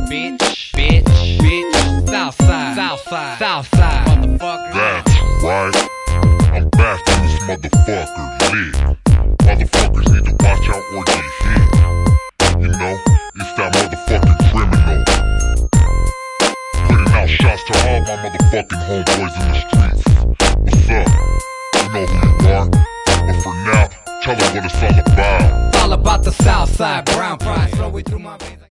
bitch, bitch, bitch. Southside, Southside, Southside, motherfucker. That's right. I'm back in this motherfucker lit. Motherfuckers need to watch out or get hit. You know, it's that motherfucking criminal. Putting out shots to all my motherfucking homeboys in the streets. What's up? You know who you are. But for now, tell them what it's all about. It's all about the Southside, brown price flowing through my veins.